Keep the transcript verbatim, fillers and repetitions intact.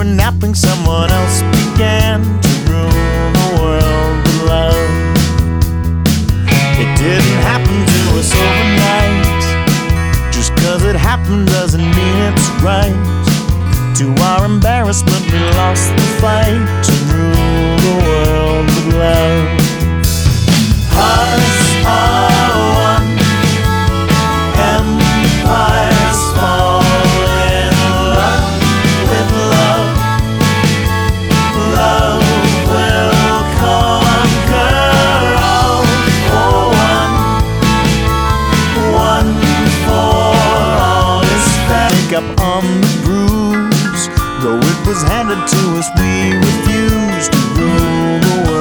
napping, someone else began to rule the world with love. It didn't happen to us overnight. Just 'cause it happened doesn't mean it's right. To our embarrassment, we lost the fight to rule the world with love. Hearts are one, empires fall in love with love. Love will conquer all. For one, one for all is fair. Pick up on the bruise, though it was handed to us, we refused to rule the world.